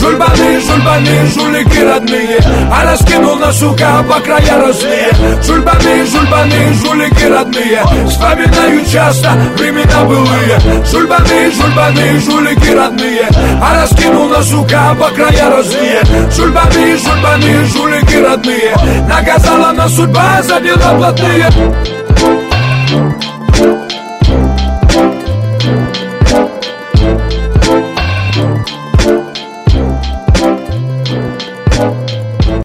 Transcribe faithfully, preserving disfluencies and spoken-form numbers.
Жульбаны, жульбаны, жулики родные, а раскинул на сука по края разные. Жульбаны, жульбаны, жулики родные, вспоминаю часто времена былые. Жульбаны, жульбаны, жулики родные, а раскинул на сука по края разные. Жульбаны, жульбаны, жулики родные, наказала нас судьба за дела плотные.